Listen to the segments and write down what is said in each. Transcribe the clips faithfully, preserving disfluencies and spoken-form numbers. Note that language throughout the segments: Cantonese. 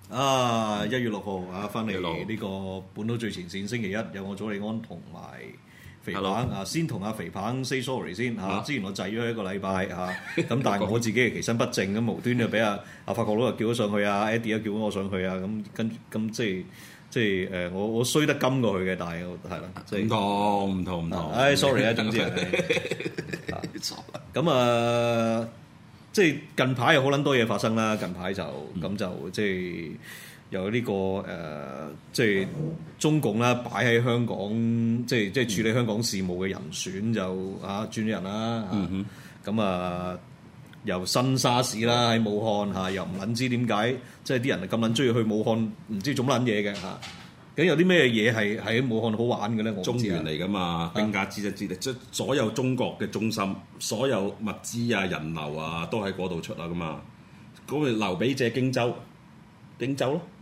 啊！一月六號啊，翻嚟呢個本土最前線，星期一有我祖利安同埋肥棒啊，先同阿肥棒 say sorry 先嚇。之前我滯咗一個禮拜嚇，咁但係我自己係其身不正咁，無端就俾阿阿法國佬又叫咗上去啊 ，Eddie 又叫咗我上去啊，咁跟咁即係即係誒，我我衰得金過去嘅，但係係啦，即係唔同唔同唔同。 唉，sorry 啊，總之係咁啊。即係近排有好撚多嘢發生啦，近排就咁、嗯、就即係有呢、這個誒、呃，即係中共啦，擺喺香港，即係即係處理香港事務嘅人選就啊轉咗人啦，咁、嗯、哼啊由新沙士啦喺武漢嚇，又唔撚知點解，即係啲人咁撚中意去武漢，唔知做乜撚嘢嘅嚇。咁有啲咩嘢係喺武漢好玩嘅咧？我中原嚟噶嘛，兵家之一之地，即係所有中國嘅中心，所有物資啊、人流啊，都喺嗰度出啊噶嘛。嗰個劉備借荊州，荊州咯，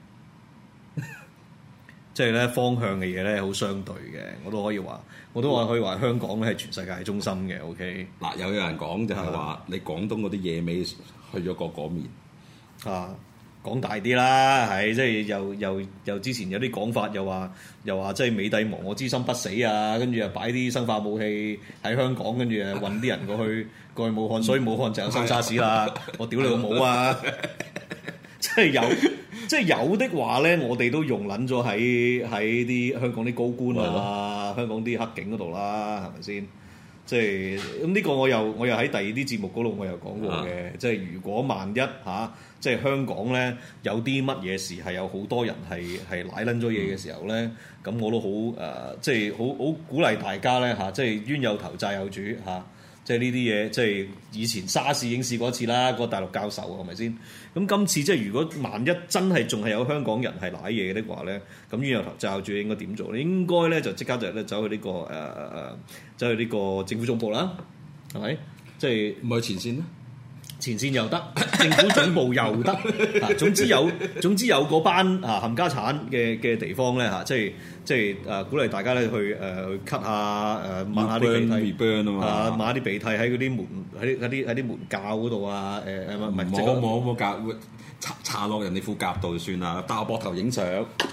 即係咧方向嘅嘢咧，好相對嘅。我都可以話，我都話可以話香港咧係全世界中心嘅。OK， 嗱有有人講就係話，你廣東嗰啲野味去咗個嗰面啊。講大啲啦，係即係又又又之前有啲講法，又話又話即係美帝亡我之心不死啊，跟住又擺啲生化武器喺香港，跟住誒運啲人過去過去武漢，所以武漢就有新沙士啦。我屌你老母啊！即係有即係有的話咧，我哋都用撚咗喺喺啲香港啲高官啊，香港啲黑警嗰度啦，係咪先？即係咁呢個我又我又喺第二啲節目嗰度我又講過嘅，即係如果萬一嚇。啊即係香港咧，有啲乜嘢事係有好多人係係賴撚咗嘢嘅時候咧，咁、嗯、我都好誒、呃，即係好好鼓勵大家咧嚇、啊，即係冤有頭債有主嚇、啊，即係呢啲嘢，即係以前沙士已經試過一次啦，個大陸教授係咪先？咁今次即係如果萬一真係仲係有香港人係賴嘢嘅話咧，咁冤有頭債有主應該點做咧？應該咧就即刻就咧走去呢、這個誒誒誒，走去呢個政府總部啦，係咪？即係唔去前線咧？ 前線又得，政府總部又得，啊，總之有總之有嗰班啊冚家產嘅嘅地方咧嚇，即係即係誒鼓勵大家咧去誒去咳下誒抹下啲鼻涕啊，抹下啲鼻涕喺嗰啲門喺喺啲喺啲門鉸嗰度啊誒誒唔係冇冇冇夾會搽搽落人哋副甲度就算啦，搭膊頭影相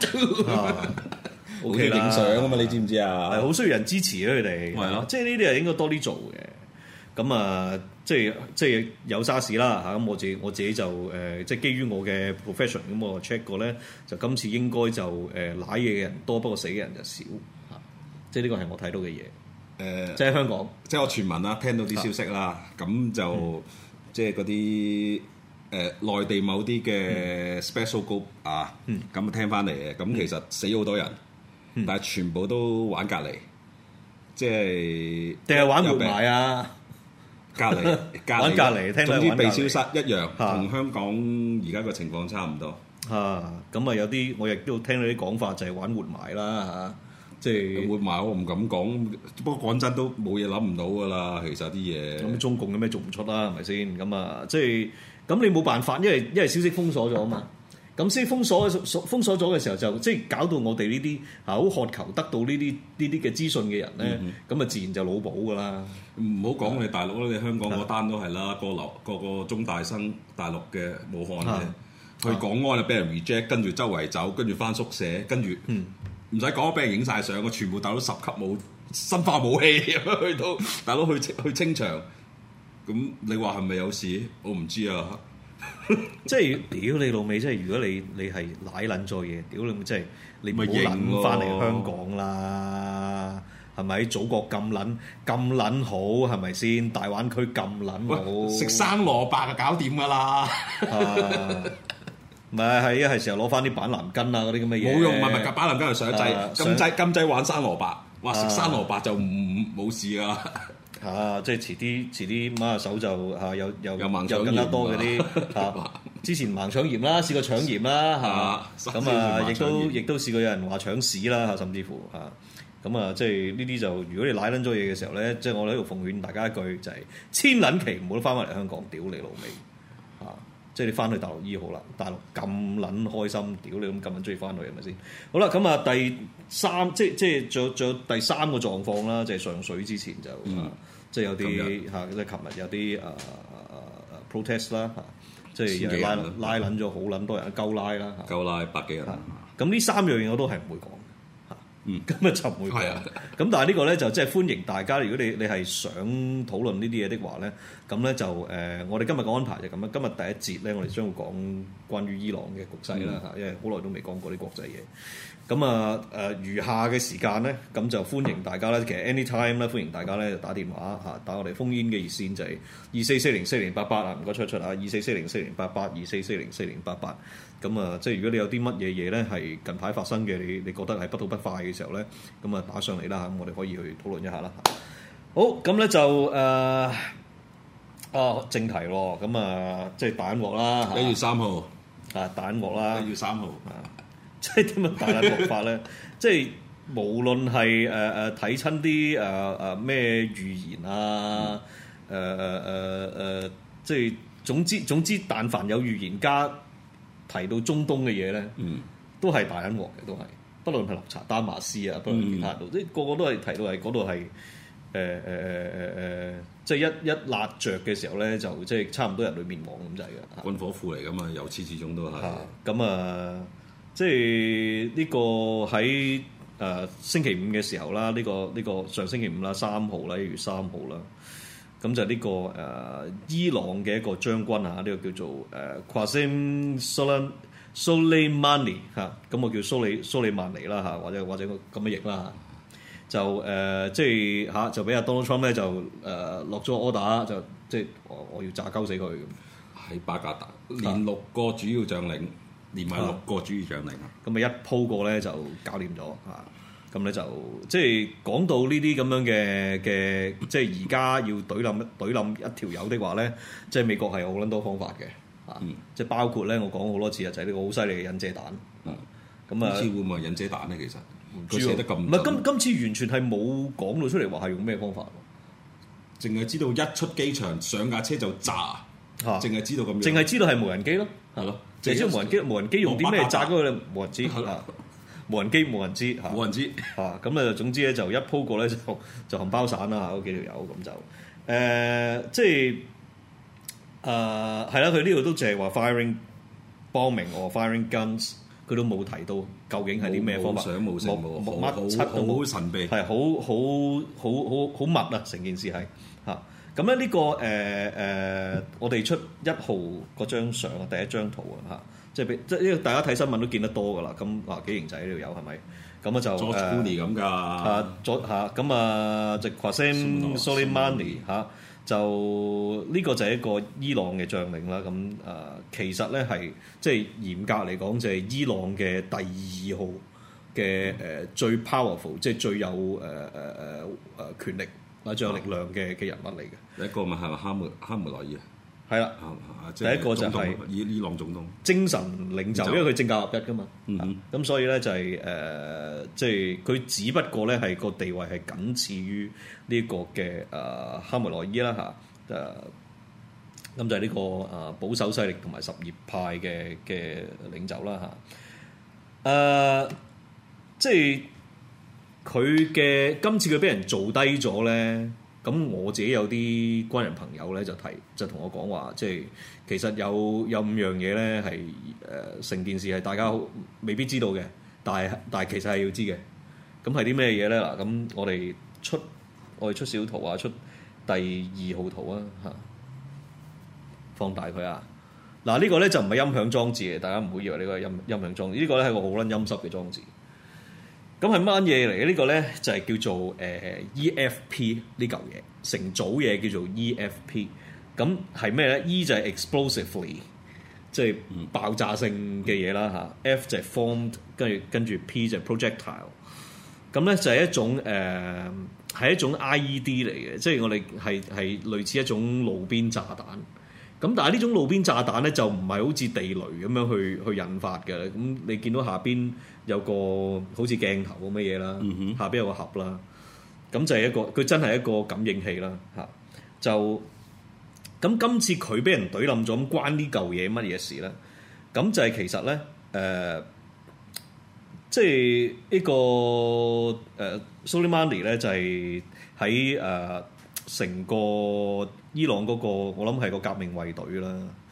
，O K 影相啊嘛，你知唔知啊？ 係好需要人支持咧，佢哋係咯，即係呢啲係應該多啲做嘅。咁啊，即係即係有沙士啦嚇，咁我自己我自己就誒、呃，即係基於我嘅 profession，咁我 check 過咧，就今次應該就誒瀨嘢嘅人多，不過死嘅人就少嚇，即係呢個係我睇到嘅嘢。誒、呃，即係香港， 即係我傳聞啦，聽到啲消息啦，咁、啊、就、嗯、即係嗰啲誒內地某啲嘅 special group 啊，咁、嗯、聽翻嚟嘅，咁其實死好多人，嗯、但係全部都玩隔離，即係定係玩活埋啊？ 隔離，隔離， 玩隔離，聽總之被消失一樣，同香港而家個情況差唔多。 嚇，咁啊有啲我亦都聽到啲講法，就係玩活埋啦嚇，即係活埋我唔敢講，不過講真都冇嘢諗唔到噶啦，其實啲嘢。 咁中共有咩做唔出啦？係咪先？咁啊，即係咁你冇辦法，因為因為消息封鎖咗啊嘛。咁先封鎖封鎖咗嘅時候，就即係搞到我哋呢啲啊好渴求得到呢啲呢啲嘅資訊嘅人咧，咁啊、嗯、哼自然就腦補噶啦。 唔好講你大陸啦，你香港嗰單都係啦，個流個個中大生大陸嘅武漢嘅，啊、去港安啊俾人 reject，跟住周圍走，跟住翻宿舍，跟住唔使講，俾人影晒相，我全部大佬十級武生化武器去到大佬去去清場，咁你話係咪有事？我唔知啊。 即係屌你老味！即係如果你你係奶撚咗嘢，屌你！即係你唔好撚翻嚟香港啦，係咪？祖國咁撚咁撚好，係咪先？大灣區咁撚好， 食生蘿蔔就搞掂㗎啦。 唔係係啊，係時候攞翻啲板藍根啊嗰啲咁嘅嘢。 冇用，唔係唔係板藍根係上劑，金劑金劑玩生蘿蔔，哇！食生蘿蔔就唔冇事㗎。 嚇、啊！即係遲啲，遲啲掹下手就嚇、啊，有有有有更加多嗰啲嚇。之前盲腸炎啦，試過腸炎啦嚇，咁啊亦都亦都試過有人話腸屎啦嚇，甚至乎嚇。咁啊，即係呢啲就如果你舐撚咗嘢嘅時候咧，即係我喺度奉勸大家一句就係、是、千撚期唔好翻返嚟香港，屌你老味嚇！即係你翻去大陸醫好啦，大陸咁撚開心，屌你咁咁撚中意翻去係咪先？好啦，咁啊第三即係即係仲有仲有第三個狀況啦，就係、是、上水之前就。嗯即係有啲嚇，即係琴日有啲誒誒誒 protest 啦嚇， 即係又拉拉撚咗好撚多人，鳩拉啦， 鳩拉百幾人。 咁呢三樣嘢我都係唔會講。 嗯， 咁啊就唔會講。咁、啊、但係呢個咧就即係歡迎大家，如果你你係想討論呢啲嘢的話咧，咁咧就誒、呃，我哋今日嘅安排就咁樣。今日第一節咧，我哋將會講關於伊朗嘅局勢啦嚇，嗯、因為好耐都未講過啲國際嘢。咁啊誒，餘下嘅時間咧，咁就歡迎大家咧。其實 anytime 咧，歡迎大家咧打電話嚇，打我哋烽煙嘅熱線就係二四四零四零八八啊，唔該出一出啊，二四四零四零八八，二四四零四零八八。咁啊，即係如果你有啲乜嘢嘢咧，係近排發生嘅，你你覺得係不吐不快嘅時候咧，咁啊打上嚟啦嚇，咁我哋可以去討論一下啦。好，咁咧就誒、呃、啊正題喎，咁啊即係大銀幕啦， 一月三號啊大銀幕啦， 一月三號啊，即係點樣大銀幕法咧？即係無論係誒誒睇親啲誒誒咩預言啊，誒誒誒誒，即係總之總之，但凡有預言家提到中東嘅嘢咧，嗯、都係大銀幕嘅，都係，不論係綠茶丹馬斯啊，不論其他度，即係、嗯、個個都係提到係嗰度係誒誒誒誒誒，即係一一辣着嘅時候咧，就即係差唔多人類滅亡咁滯嘅。軍火庫嚟噶嘛，由始至終都係。 咁啊，即係呢個喺誒、呃、星期五嘅時候啦，呢、呢個呢、呢個上星期五啦，三號啦，一月三號啦。咁就呢、呢個誒、呃、伊朗嘅一個將軍啊，呢、呢個叫做誒 Qasem Soleimani 嚇，咁我叫蘇里蘇里曼尼啦嚇，或者或者咁嘅譯啦，就誒、呃、即係嚇、啊、就俾阿 Donald Trump 咧就誒、呃、落咗 order，就即係我我要炸鳩死佢咁。 喺巴格達連六個主要將領，連埋六個主要將領， 咁咪、啊、一鋪過咧就搞掂咗嚇。咁咧就即係講到呢啲咁樣嘅嘅，即係而家要懟冧懟冧一條友的話咧，即係美國係有好撚多方法嘅，啊，嗯、即係包括咧，我講好多次啊，就係、是、呢個好犀利嘅引射彈，啊，咁啊， 今次會唔會係引射彈咧？其實佢寫得咁， 唔係今今次完全係冇講到出嚟話係用咩方法， 淨係知道一出機場上架車就炸，啊，淨係知道咁樣， 淨係知道係無人機咯，係咯，淨係知道無人機，無人機用啲咩炸嗰個無人知。無人機冇人知嚇， 冇人知嚇，咁啊總之咧就一鋪過咧就就含包散啦嚇，嗰幾條友咁就誒、呃、即係誒係啦，佢呢度都淨係話 firing bombing or firing guns，佢都冇提到究竟係啲咩方法， 冇冇冇冇乜七都冇， 好神秘， 係好好好好好密啊！成件事係嚇，咁咧呢個誒誒、呃呃、我哋出一號嗰張相啊，第一張圖啊嚇。即係即係呢個大家睇新聞都見得多㗎啦，咁啊幾型仔呢度有係咪？咁啊就 George Clooney 咁㗎， 啊左嚇咁啊，就 Qasem Soleimani 嚇，就呢個就係一個伊朗嘅將領啦。咁啊，其實咧係即係嚴格嚟講，就係伊朗嘅第二號嘅誒、呃、最 powerful，即係最有誒誒誒誒權力或者最有力量嘅嘅人物嚟嘅。 第一個咪係咪哈梅哈梅內伊啊？ 係啦，第一個就係伊伊朗總統精神領袖，因為佢政教合一噶嘛，咁、 嗯哼啊、所以咧就係、是、誒，即係佢只不過咧係個地位係僅次於呢個嘅誒、呃、哈梅內伊啦嚇，誒、啊、咁就係呢、這個誒、呃、保守勢力同埋什葉派嘅嘅領袖啦嚇，誒、啊、即係佢嘅今次佢俾人做低咗咧。咁我自己有啲軍人朋友咧就提就同我講話，即係其實有有五樣嘢咧係誒成件事係大家未必知道嘅，但係但係其實係要知嘅。咁係啲咩嘢咧？嗱，咁我哋出我哋出小圖啊，出第二號圖啊嚇，放大佢啊！嗱，呢個咧就唔係音響裝置嘅，大家唔好以為呢個係音音響裝置，呢個咧係個好撚陰濕嘅裝置。咁係乜嘢嚟嘅？呢、這個咧就係、是、叫做誒、呃、E F P 呢嚿嘢，成組嘢叫做 E F P。咁係咩咧 ？E 就係 explosively，即係爆炸性嘅嘢啦嚇。F 就係 formed，跟住跟住 P 就係 projectile。咁咧就係一種誒係、呃、一種 I E D 嚟嘅，即係我哋係係類似一種路邊炸彈。咁但係呢種路邊炸彈咧就唔係好似地雷咁樣去去引發嘅。咁你見到下邊有個好似鏡頭咁嘅嘢啦，嗯、哼下邊有個盒啦。咁就係一個佢真係一個感應器啦嚇。就咁今次佢俾人懟冧咗，咁關呢嚿嘢乜嘢事咧？咁就係其實咧誒、呃，即係呢個誒 Soleimani 咧就係喺誒成個伊朗嗰、那個，我諗係個革命衛隊啦。誒、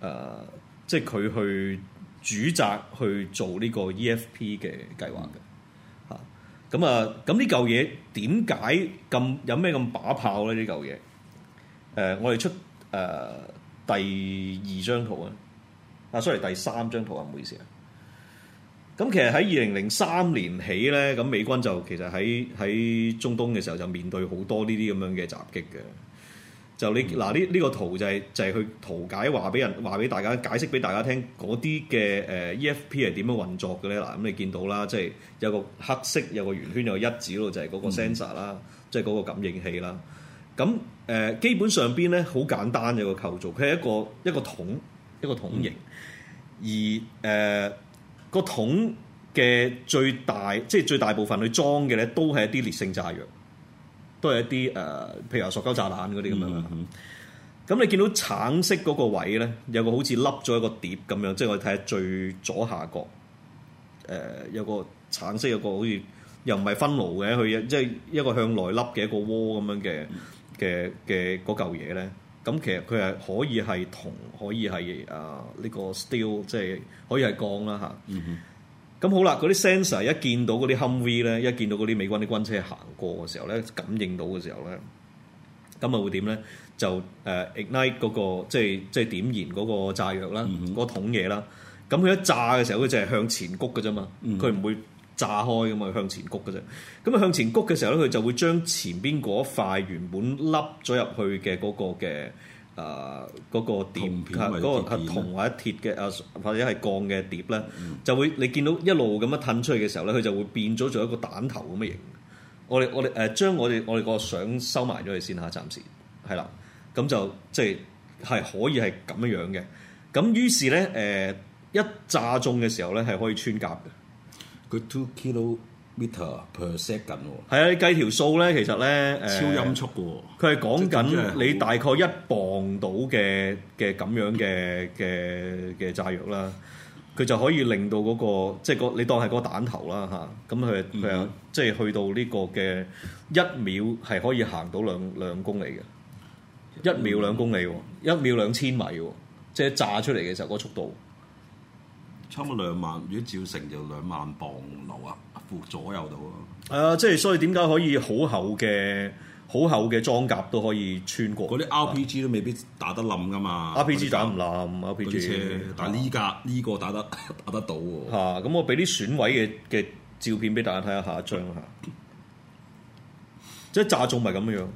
呃，即係佢去主責去做呢個 E F P 嘅計劃嘅嚇。咁啊，咁呢嚿嘢點解咁有咩咁把炮咧？呢嚿嘢誒，我哋出誒、呃、第二張圖啊，啊，sorry 第三張圖啊，唔好意思啊。咁其實喺二零零三年起咧，咁美軍就其實喺喺中東嘅時候就面對好多呢啲咁樣嘅襲擊嘅。就你嗱呢呢個圖就係、是、就係、是、去圖解話俾人話俾大家解釋俾大家聽嗰啲嘅誒 E F P 係點樣運作嘅咧。嗱，咁你見到啦，即、就、係、是、有個黑色有個圓圈有個一字嗰度就係嗰個 sensor 啦、嗯，即係嗰個感應器啦。咁誒、呃、基本上邊咧好簡單嘅個構造，佢係一個一個桶一個桶形，嗯、而誒。呃個桶嘅最大，即係最大部分去裝嘅咧，都係一啲烈性炸藥，都係一啲誒、呃，譬如話塑膠炸彈嗰啲咁樣啦。咁、嗯嗯、你見到橙色嗰個位咧，有個好似凹咗一個碟咁樣，即係我哋睇下最左下角，誒、呃、有個橙色有個好似又唔係分爐嘅，佢即係一個向內凹嘅一個窩咁樣嘅嘅嘅嗰嚿嘢咧。咁其實佢係可以係銅，可以係啊呢個 steel， 即係可以係鋼啦嚇。咁、嗯、哼好啦，嗰啲 sensor 一見到嗰啲 Humvee 咧，一見到嗰啲美軍啲軍車行過嘅時候咧，感應到嘅時候咧，咁啊會點咧？就誒、uh, ignite 嗰、那個即係即係點燃嗰個炸藥啦，嗰、嗯、哼個桶嘢啦。咁佢一炸嘅時候，佢就係向前谷嘅啫嘛，佢唔、嗯、哼會炸開咁嘛，向前谷嘅啫。咁啊向前谷嘅時候咧，佢就會將前邊嗰塊原本凹咗入去嘅嗰個嘅誒嗰個碟，嗰個係銅或者鐵嘅啊，或者係鋼嘅碟咧，嗯、就會你見到一路咁樣褪出去嘅時候咧，佢就會變咗做一個彈頭咁嘅形。我哋我哋誒將我哋我哋個相收埋咗佢先嚇，暫時係啦。咁就即係係可以係咁樣樣嘅。咁於是咧誒、呃、一炸中嘅時候咧係可以穿甲嘅。 佢 two kilometer per second 喎， 係啊！你計條數咧，其實咧誒超音速嘅喎， 佢係講緊你大概一磅到嘅嘅咁樣嘅嘅嘅炸藥啦，佢就可以令到嗰、嗰個即係個你當係嗰個彈頭啦嚇，咁佢佢啊即係去到呢個嘅一秒係可以行到兩兩公里嘅，一秒兩公里喎，一秒兩千米喎，即係炸出嚟嘅時候嗰個速度。 差唔多兩萬，如果照成就兩萬磅流啊，負左右到啊。 係啊，即係所以點解可以好厚嘅好厚嘅裝甲都可以穿過？ 嗰啲 R P G 都未必打得冧噶嘛。 R P G 打唔冧 R P G， 車但係呢架呢個打得打得到喎。 嚇、啊！咁我俾啲損毀嘅嘅照片俾大家睇下，下一張嚇。即係炸中咪咁樣。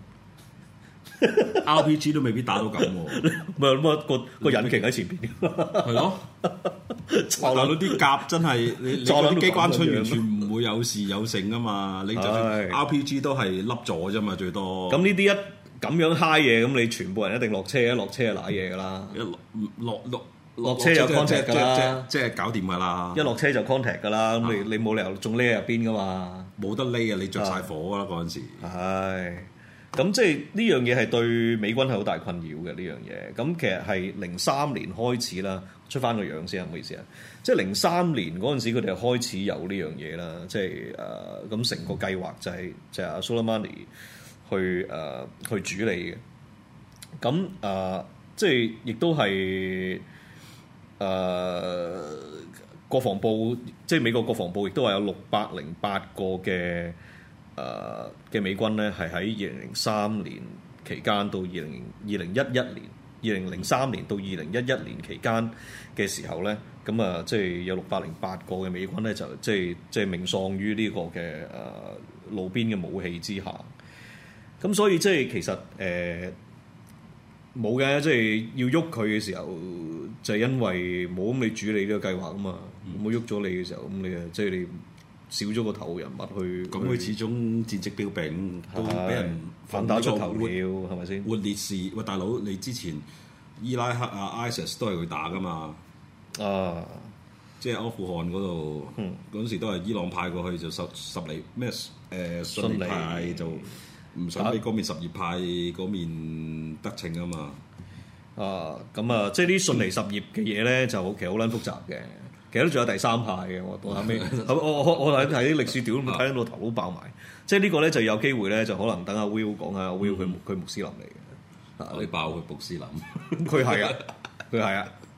R P G 都未必打到咁喎， 唔係咁啊個個引擎喺前邊， 係咯。大佬啲甲真係你你嗰啲機關槍完全唔會有事有剩啊嘛，你就算 R P G 都係凹咗啫嘛，最多。 咁呢啲一咁樣嗨嘢，咁你全部人一定落車，一落車就瀨嘢噶啦。 一落落落落車有 contact 噶啦， 即係搞掂噶啦。 一落車就 contact 噶啦，咁你你冇理由仲匿喺入邊噶嘛？ 冇得匿啊！你着晒火噶啦嗰陣時。 係。咁即係呢樣嘢係對美軍係好大困擾嘅呢樣嘢。咁其實係零三年開始啦，出翻個樣先，唔好意思啊。即係零三年嗰陣時，佢哋開始有呢樣嘢啦。即係誒咁成個計劃就係、是、就係、是、阿 Soleimani 去誒、呃、去主理嘅。咁誒、呃、即係亦都係誒、呃、國防部，即係美國國防部亦都話有六百零八個嘅。誒嘅、uh, 美軍咧，係喺二零零三年期間到二零二零一一年，二零零三年到二零一一年期間嘅時候咧，咁啊，即係有六百零八個嘅美軍咧，就即係即係命喪於呢個嘅誒、呃、路邊嘅武器之下。咁所以即係其實誒冇嘅，即係要喐佢嘅時候，就係、因為冇咁你主理呢個計劃啊嘛，冇喐咗你嘅時候，咁你啊即係你。少咗個頭人物去， 咁佢始終戰績彪炳，都俾人反打出頭鳥，係咪先？ 活烈士，喂大佬，你之前伊拉克啊、ISIS 都係佢打噶嘛？啊，即係阿富汗嗰度，嗰陣、嗯、時都係伊朗派過去，就十十里咩誒遜尼派就唔想俾嗰面什葉派嗰面得逞啊嘛。 啊，咁啊，即係啲遜尼什葉嘅嘢咧，就其實好撚複雜嘅。其實都仲有第三派嘅，我到後尾，我我我我睇睇啲歷史屌，睇到頭都爆埋。即係呢個咧就有機會咧，就可能等阿 Will 講下。阿 Will 佢佢穆斯林嚟嘅， 你爆佢穆斯林， 佢係啊，佢係啊，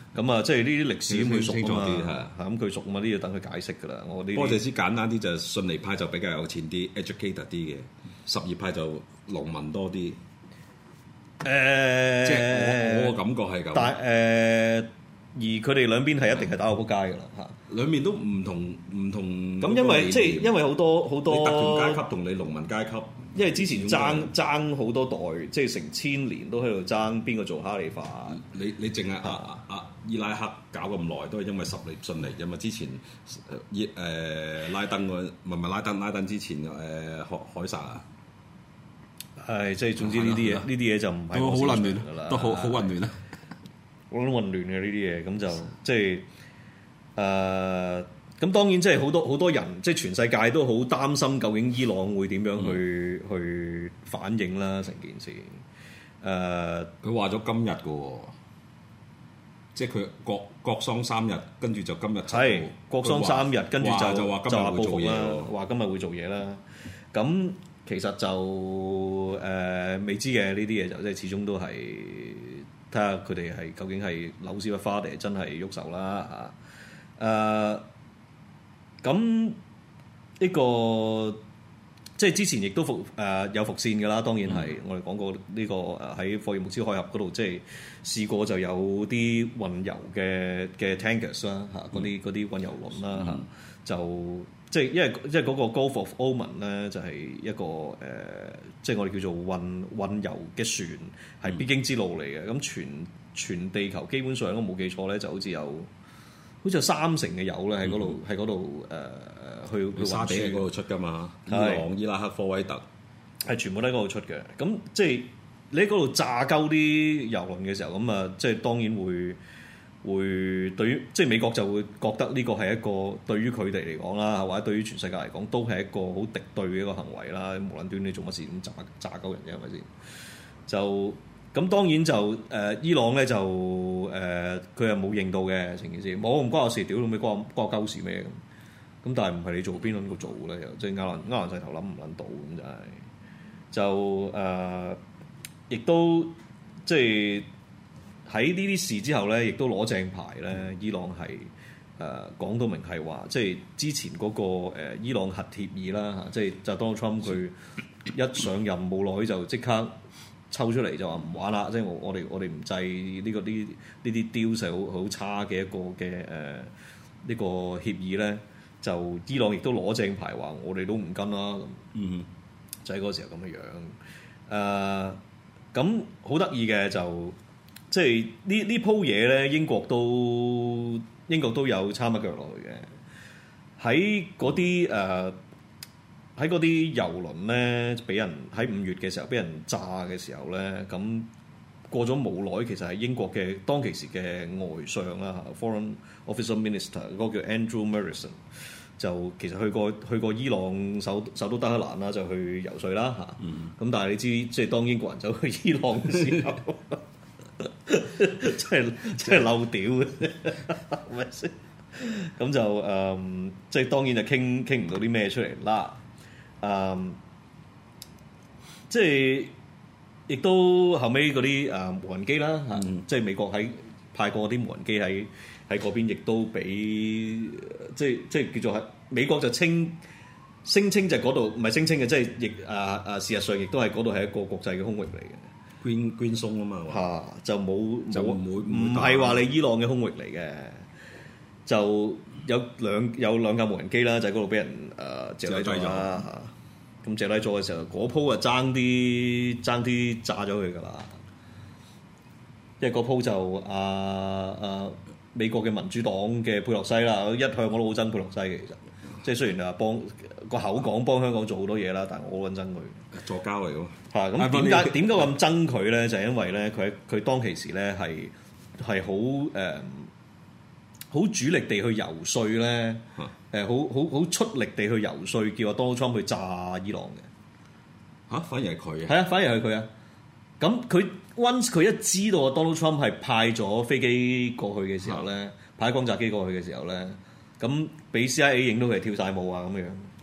咁啊，即係呢啲歷史咁佢熟清楚啊啲嘛，嚇咁佢熟啊嘛，呢要等佢解釋噶啦。我呢波謝斯簡單啲就遜尼派就比較有錢啲 educated 啲嘅，什葉派就農民多啲。 誒， 即係我我個感覺係咁。 但誒、呃，而佢哋兩邊係一定係打到撲街㗎啦嚇。 兩面都唔同唔同。 咁因為即係因為好多好多你特權階級同你農民階級， 因為之前爭爭好多代，即係成千年都喺度爭邊個做哈利法。 你你淨係阿阿伊拉克搞咁耐，都係因為什葉遜尼啫嘛。之前伊誒、呃、拉登個唔係唔係拉登拉登之前誒海海撒啊。 係即係總之呢啲嘢呢啲嘢就唔係都好混亂㗎啦， 都好好混亂啊！ 我諗混亂嘅呢啲嘢，咁就即係誒咁當然即係好多好多人，即係全世界都好擔心究竟伊朗會點樣去、嗯、去反應啦成件事。誒佢話咗今日嘅喎，即係佢國國喪三日，跟住就今日係國喪三日，跟住就就話今日會做嘢啦，話今日會做嘢啦。咁其實就誒、呃、未知嘅呢啲嘢就即係始終都係睇下佢哋係究竟係扭屎忽花定係真係喐手啦嚇。誒咁呢個即係之前亦都伏誒、呃、有伏線㗎啦，當然係、嗯、我哋講過呢、這個誒喺霍爾木茲海峽嗰度，即係試過就有啲運油嘅嘅 tankers 啦嚇，嗰啲嗰啲運油輪啦嚇，就。即係因為即係嗰個 Gulf of Oman 咧，就係一個誒、呃，即係我哋叫做運運油嘅船，係必經之路嚟嘅。咁、嗯、全全地球基本上，我冇記錯咧，就好似有好似有三成嘅油咧喺嗰度，喺嗰度誒去去沙地喺嗰度出㗎嘛。伊朗、伊拉克、科威特係全部都喺嗰度出嘅。咁即係你喺嗰度炸鳩啲油輪嘅時候，咁啊，即係當然會。會對於即係美國就會覺得呢個係一個對於佢哋嚟講啦，或者對於全世界嚟講都係一個好敵對嘅一個行為啦。無論端你做乜事咁炸炸鳩人啫，係咪先？就咁當然就誒、呃、伊朗咧就誒佢又冇認到嘅成件事，冇唔關我事，屌你咪關關我鳩事咩咁？咁但係唔係你做邊個做咧？又即係拗爛拗爛曬頭諗唔撚到咁就係就誒亦都即係。喺呢啲事之後咧，亦都攞正牌咧。伊朗係誒講到明係話，即係之前嗰、那個、呃、伊朗核協議啦嚇，即係就 Donald Trump 佢一上任冇耐就即刻抽出嚟就話唔玩啦，即係我我哋我哋唔制呢、這個呢呢啲 deal 係好好差嘅一個嘅誒呢個協議咧，就伊朗亦都攞正牌話我哋都唔跟啦咁，嗯，就喺嗰個時候咁嘅樣誒，咁好得意嘅就。即係呢呢鋪嘢咧，英國都英國都有參一腳落去嘅。喺嗰啲誒喺嗰啲油輪咧，俾人喺五月嘅時候俾人炸嘅時候咧，咁過咗冇耐，其實係英國嘅當其時嘅外相啦嚇 ，Foreign Officer Minister 嗰個叫 Andrew Morrison，就其實去過去過伊朗首首都德黑蘭啦，就去游説啦嚇。咁、嗯、但係你知，即係當英國人走去伊朗嘅時候。真係真係漏屌嘅，係咪先？咁就誒、嗯，即係當然就傾傾唔到啲咩出嚟啦。誒、嗯，即係亦都後尾嗰啲誒無人機啦，嚇、嗯，即係美國喺派過啲無人機喺喺嗰邊，亦都俾即係即係叫做係美國就稱聲稱就係嗰度唔係聲稱嘅，即係亦誒誒事實上亦都係嗰度係一個國際嘅空域嚟嘅。 捐捐鬆啊嘛， 嚇、啊、就冇就唔會唔係話你伊朗嘅空域嚟嘅，就有兩有兩架無人機啦，就喺嗰度俾人誒借低咗啦嚇。咁借低咗嘅時候，嗰鋪啊爭啲爭啲炸咗佢㗎啦。因為嗰鋪就啊啊美國嘅民主黨嘅佩洛西啦，一向我都好憎佩洛西嘅，其實即係雖然啊幫個口講幫香港做好多嘢啦，但係我好憎佢。助交嚟㗎。 嚇咁點解點解咁憎佢咧？就係、是、因為咧，佢佢當其時咧係係好誒好主力地去游說咧，誒好好好出力地去游說，叫阿 Donald Trump 去炸伊朗嘅。 嚇、啊，反而係佢啊？ 係啊，反而係佢啊。咁佢 once 佢一知道阿 Donald Trump 係派咗飛機過去嘅時候咧，啊、派轟炸機過去嘅時候咧，咁俾 C I A 影到佢係跳晒舞啊咁樣。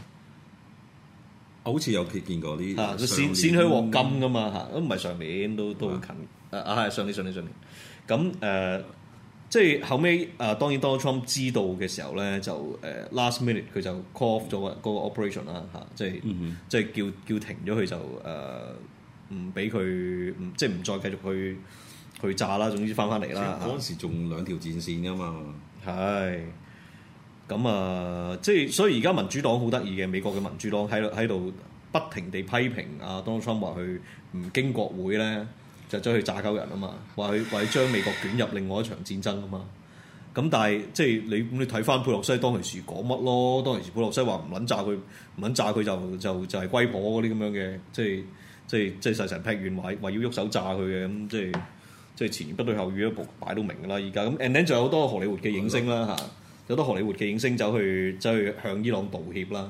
好似有見見過啲啊，佢先先去獲金噶嘛嚇，都唔係上年都都好近啊啊係上年上年上年咁誒， 即係後尾啊，當然 Donald Trump 知道嘅時候咧，就誒、呃、last minute 佢就 call off 咗嗰個 operation 啦嚇，即係、嗯、即係叫叫停咗佢就誒唔俾佢唔即係唔再繼續去去炸啦，總之翻翻嚟啦。 嗰陣時仲兩條戰線噶嘛。 係。咁啊，即係所以而家民主黨好得意嘅，美國嘅民主黨喺度喺度不停地批評啊 Donald Trump 話佢唔經國會咧。就走去炸鳩人啊嘛，話佢話佢將美國捲入另外一場戰爭啊嘛。咁但係即係你你睇翻佩洛西當其時講乜咯？當其時佩洛西話唔撚炸佢，唔撚炸佢就就就係龜婆嗰啲咁樣嘅，即係即係即係細神劈完話話要喐手炸佢嘅咁，即係即係前言不對後語一步擺到明㗎啦。而家咁 and then 仲有好多荷里活嘅影星啦嚇，有好多荷里活嘅影星走去走去向伊朗道歉啦。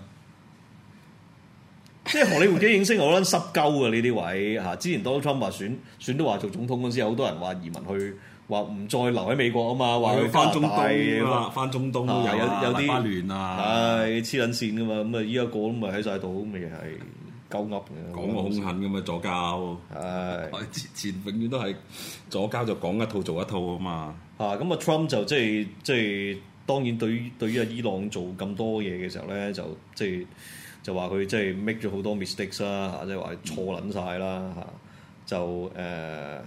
即係荷里活嘅影星好撚濕鳩嘅呢啲位嚇，之前 Donald Trump 話選選都話做總統嗰陣時，有好多人話移民去，話唔再留喺美國啊嘛，話去翻中東啊，翻中東都有有有啲亂啊， 係黐撚線噶嘛，咁啊依家個都咪喺晒度，咪係鳩噏嘅， 講個兇狠咁嘛，左膠，係前前永遠都係左膠就講一套做一套啊嘛， 嚇咁啊 Trump 就即係即係當然對於對於阿伊朗做咁多嘢嘅時候咧，就即係。就話佢即係 make 咗好多 mistakes 啦嚇，即係話錯撚晒啦嚇，就誒、呃，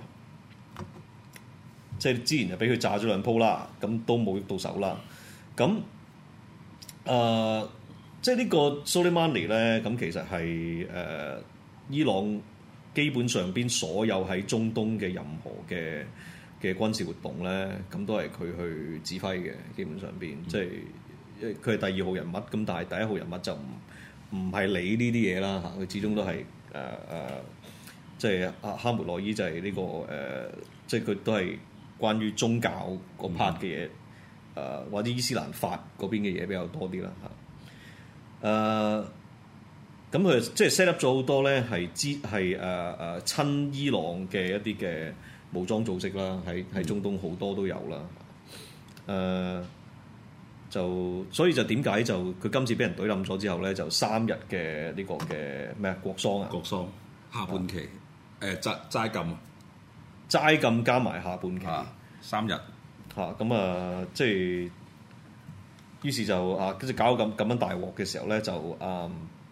即係之前就俾佢炸咗兩鋪啦，咁都冇喐到手啦。咁誒、呃，即係呢個 Soleimani 咧，咁其實係誒、呃、伊朗基本上邊所有喺中東嘅任何嘅嘅軍事活動咧，咁都係佢去指揮嘅，基本上邊、嗯、即係佢係第二號人物，咁但係第一號人物就唔。唔係理呢啲嘢啦嚇，佢始終都係誒誒，即係阿哈梅內伊就係呢、這個誒、呃，即係佢都係關於宗教嗰 part 嘅嘢，誒、呃、或者伊斯蘭法嗰邊嘅嘢比較多啲啦嚇。誒咁佢即係 set up 咗好多咧，係支係誒誒親伊朗嘅一啲嘅武裝組織啦，喺喺中東好多都有啦，誒、呃。就所以就點解就佢今次俾人懟冧咗之後咧，就三日嘅呢個嘅咩啊國喪啊， 國喪下半期誒齋齋禁啊， 齋禁加埋下半期、 啊、三日嚇咁啊，即係於是就啊跟住搞到咁咁樣大鑊嘅時候咧，就啊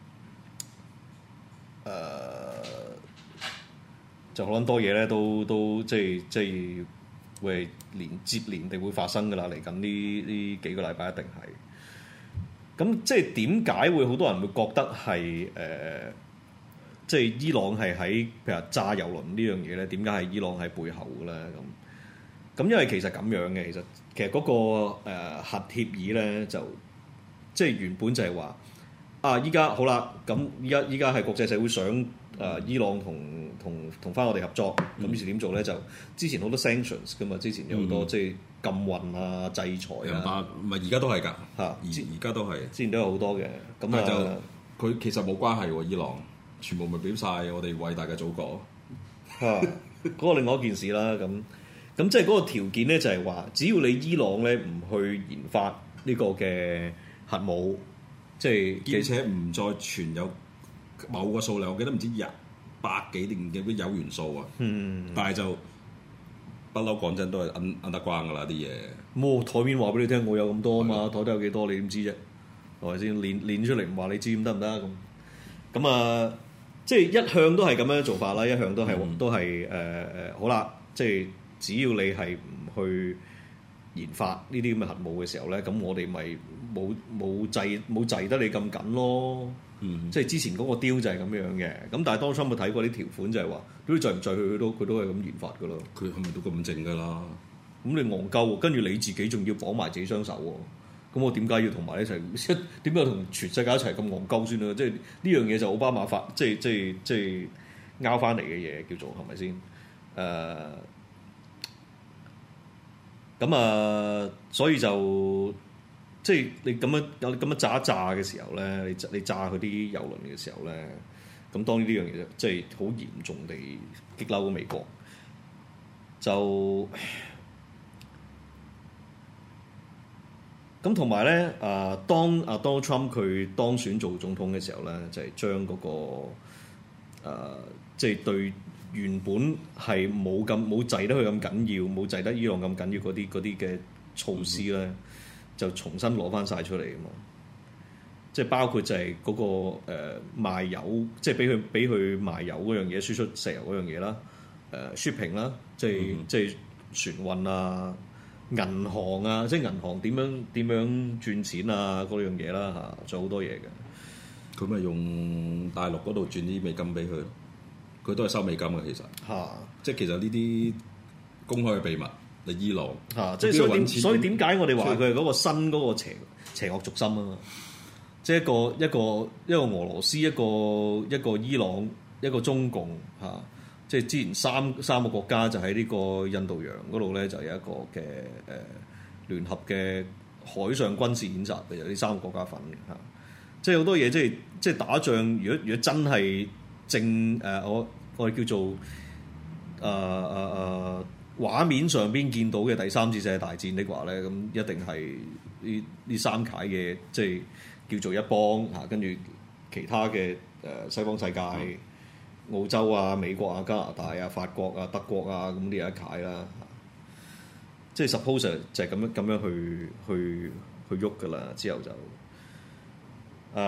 誒、呃、就好撚多嘢咧，都都即係即係。會連接連地會發生㗎啦，嚟緊呢呢幾個禮拜一定係。咁即係點解會好多人會覺得係誒、呃，即係伊朗係喺譬如話炸油輪呢樣嘢咧？點解係伊朗喺背後嘅咧？咁咁因為其實咁樣嘅，其實其實嗰、那個誒、呃、核協議咧，就即係原本就係話啊，依家好啦，咁依家依家係國際社會想誒、呃、伊朗同。同同翻我哋合作，咁、嗯、於是點做咧？就之前好多 sanctions 噶嘛，之前有好多、嗯、即係禁運啊、制裁啊， 唔係而家都係㗎嚇， 而而家都係，之前都有好多嘅。咁啊， 就佢其實冇關係喎，伊朗全部咪俾晒我哋偉大嘅祖國嚇，嗰、啊嗰個另外一件事啦。咁咁即係嗰個條件咧，就係話只要你伊朗咧唔去研發呢個嘅核武，即係而且唔再存有某個數量，我記得唔知廿百幾定嘅啲鈾元素啊，嗯、但係就不嬲講真都係摁摁得關㗎啦啲嘢。 冇台面話俾你聽，我有咁多啊嘛，台底有幾多你點知啫？係咪先？練練出嚟唔話你知咁得唔得咁？咁啊，即係一向都係咁樣做法啦，一向都係、嗯、都係誒誒好啦，即係只要你係唔去研發呢啲咁嘅核武嘅時候咧，咁我哋咪冇冇制冇制得你咁緊咯。嗯，即係之前嗰個 deal 就係咁樣嘅，咁但係當初有冇睇過啲條款就係話，都制唔制佢佢都佢都係咁研發噶咯。 佢係咪都咁靜噶啦？ 咁你戇鳩，跟住你自己仲要綁埋自己雙手喎，咁我點解要同埋一齊？點解同全世界一齊咁戇鳩先啦？即係呢樣嘢就奧巴馬發，即係即係即係拗翻嚟嘅嘢叫做係咪先？誒，咁、呃、啊，所以就。即係你咁樣有咁樣炸一炸嘅時候咧，你你炸佢啲油輪嘅時候咧，咁當然呢樣嘢即係好嚴重地激嬲咗美國。就咁同埋咧，啊當啊 Donald Trump 佢當選做總統嘅時候咧，就係將嗰個誒即係對原本係冇咁冇制得佢咁緊要，冇制得伊朗咁緊要嗰啲嗰啲嘅措施咧，嗯、就重新攞翻晒出嚟啊嘛！即係包括就係嗰、嗰個、呃、賣油，即係俾佢俾佢賣油嗰樣嘢，輸出石油嗰樣嘢啦，誒、呃、shipping 啦，即係、嗯、即係船運啊、銀行啊，即係銀行點樣點樣賺錢啊嗰樣嘢啦嚇，仲有好多嘢嘅。 佢咪用大陸嗰度轉啲美金俾佢，佢都係收美金嘅其實。嚇、啊！即係其實呢啲公開嘅秘密，你伊朗嚇、啊，即係所以點所以點解我哋話佢係嗰個新嗰個邪邪惡軸心啊嘛？即係一個一個一個俄羅斯，一個一個伊朗，一個中共嚇、啊。即係之前三三個國家就喺呢個印度洋嗰度咧，就有一個嘅誒、呃、聯合嘅海上軍事演習嘅，有呢三個國家份嘅嚇。即係好多嘢，即係即係打仗。如果如果真係正誒、呃，我我哋叫做誒誒誒畫面上邊見到嘅第三次世界大戰的話咧，咁一定係呢呢三楷嘅，即係叫做一幫嚇，跟、啊、住其他嘅誒、呃、西方世界、嗯、澳洲啊、美國啊、加拿大啊、法國啊、德國啊，咁呢一楷啦。即係 suppose 就係咁樣咁樣去去去喐噶啦，之後就。誒係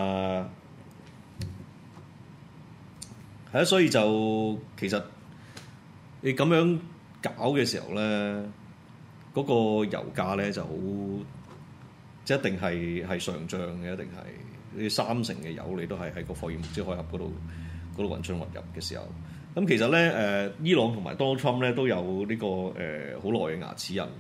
啊，所以就其實你咁樣搞嘅時候咧，嗰、那個油價咧就好，即係一定係係上漲嘅，一定係呢三成嘅油你都係喺個霍爾木茲海峽嗰度嗰度運進運入嘅時候。咁其實咧誒、呃，伊朗同埋 Donald Trump 咧都有呢、這個誒好耐嘅牙齒印，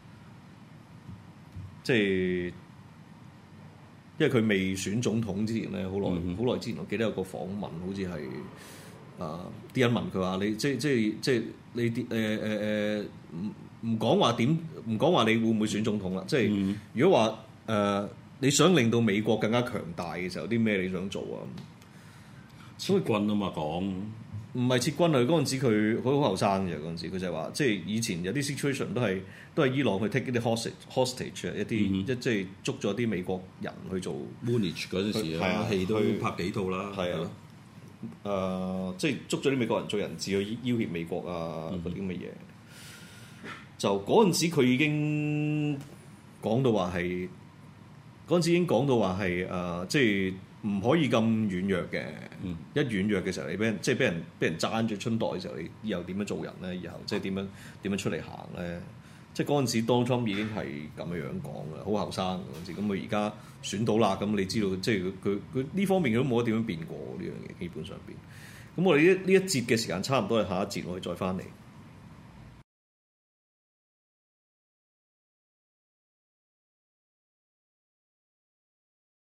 即係。因為佢未選總統之前咧，好耐好耐之前，我記得有個訪問，好似係啊啲人問佢話：你即即即你啲誒誒誒唔唔講話點？唔講話你會唔會選總統啦？即係、嗯、如果話誒、呃、你想令到美國更加強大嘅時候，啲咩你想做啊？ 撤軍啊嘛講。 唔係撤軍啊！嗰陣時佢好好後生嘅，嗰陣時佢就係話，即係以前有啲 situation 都係都係伊朗去 take 一啲 hostage hostage 一啲、嗯、一即係捉咗啲美國人去做 Munich 嗰陣時啊，戲都拍幾套啦。係啊， 誒、呃、即係捉咗啲美國人做人質去要挾美國啊嗰啲咁嘅嘢。就嗰陣時佢已經講到話係嗰陣時已經講到話係誒即係。唔可以咁軟弱嘅，嗯、一軟弱嘅時候，你俾人即係俾人俾人爭住春袋嘅時候，你以後點樣做人咧？以後即係點樣點樣出嚟行咧？即係嗰陣時，Donald Trump已經係咁樣樣講嘅，好後生嗰陣時。咁佢而家選到啦，咁你知道，即係佢佢佢呢方面佢都冇得點樣變過呢樣嘢，基本上邊。咁我哋呢呢一節嘅時間差唔多係下一節，我哋再翻嚟。